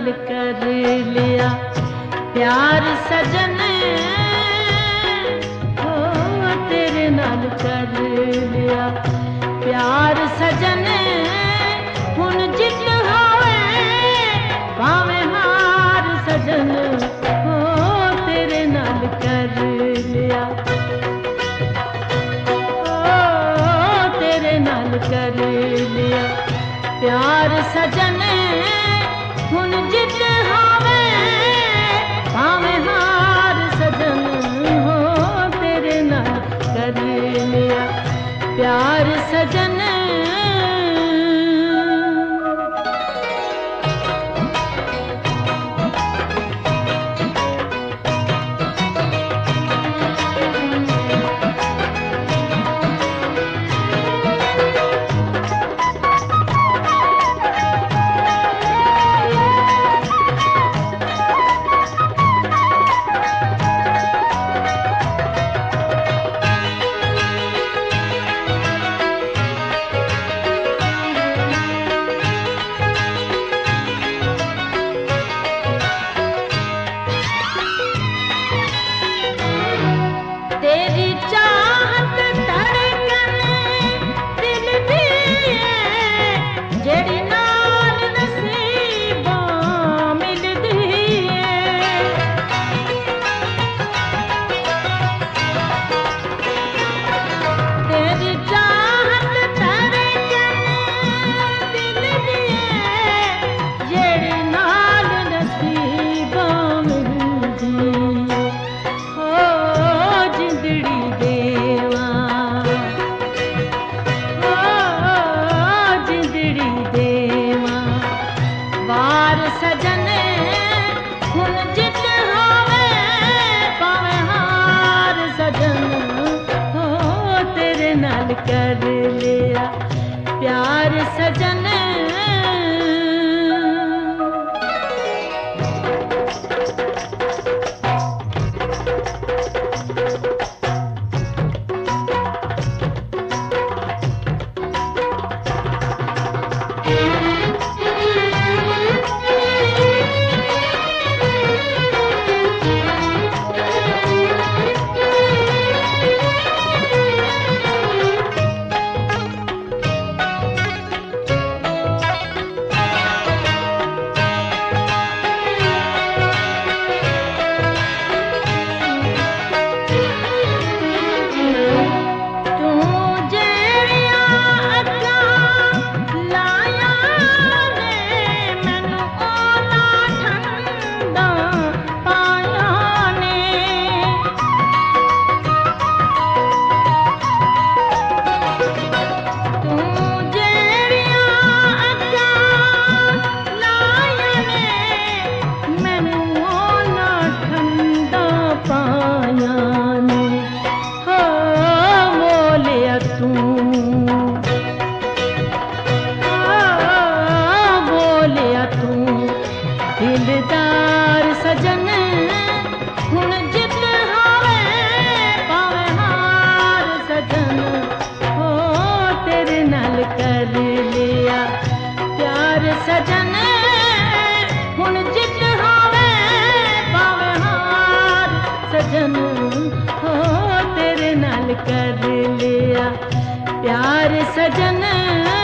नाल कर लिया प्यार सजन, हो तेरे नाल कर लिया प्यार सजन। हुण जित होवे भावें हार सजन, हो तेरे नाल कर लिया, हो तेरे नाल कर लिया प्यार सजन। हुण जित होवे भावें हार सजन, हो तेरे नाल कर लिया प्यार सजन। सजन हुण जित होवे भावें हार सजन, हो तेरे नाल कर लिया प्यार सजन। दिलदार सजन हुण जित होवे भावें हार सजन, हो तेरे नाल कर लिया प्यार सजन। हुण जित होवे भावें हार सजन, हो तेरे नाल कर लिया प्यार सजन।